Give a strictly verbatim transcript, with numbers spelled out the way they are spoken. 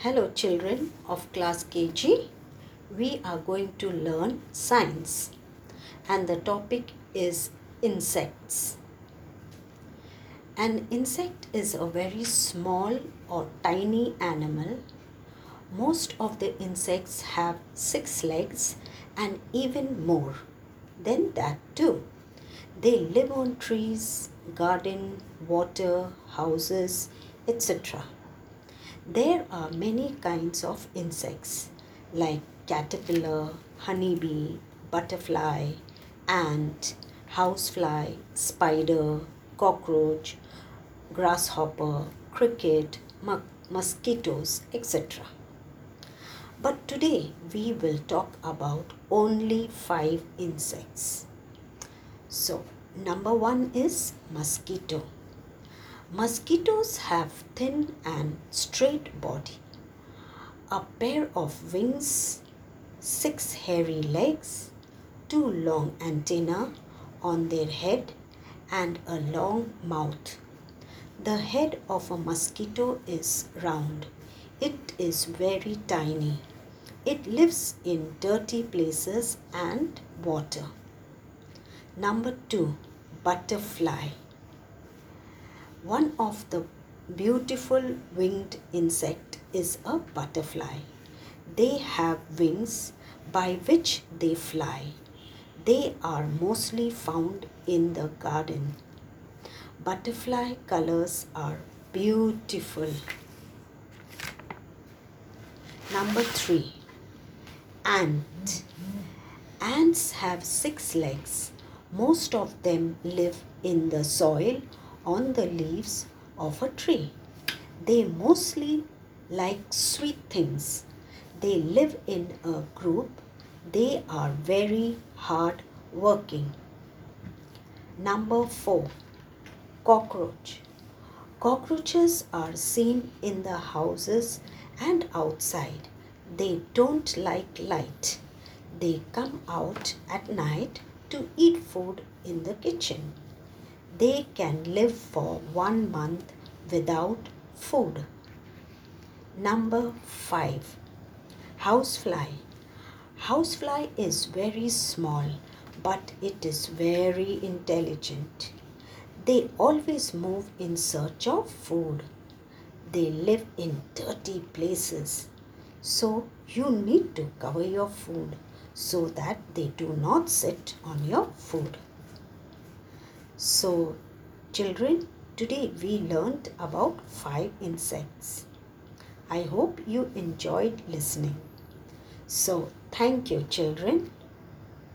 Hello children of class K G. We are going to learn science and the topic is insects. An insect is a very small or tiny animal. Most of the insects have six legs and even more than that too. They live on trees, garden, water, houses, et cetera. There are many kinds of insects like caterpillar, honeybee, butterfly, ant, housefly, spider, cockroach, grasshopper, cricket, mu- mosquitoes, et cetera. But today we will talk about only five insects. So, number one is mosquito. Mosquitoes have thin and straight body, a pair of wings, six hairy legs, two long antennae on their head, and a long mouth. The head of a mosquito is round. It is very tiny. It lives in dirty places and water. Number two, butterfly. One of the beautiful winged insect is a butterfly. They have wings by which they fly. They are mostly found in the garden. Butterfly colors are beautiful. Number three, ant. Ants have six legs. Most of them live in the soil on the leaves of a tree. They mostly like sweet things. They live in a group. They are very hard working. Number four, cockroach. Cockroaches are seen in the houses and outside. They don't like light. They come out at night to eat food in the kitchen. They can live for one month without food. Number five, housefly. Housefly is very small, but it is very intelligent. They always move in search of food. They live in dirty places. So you need to cover your food so that they do not sit on your food. So, children, today we learned about five insects. I hope you enjoyed listening. So, thank you, children.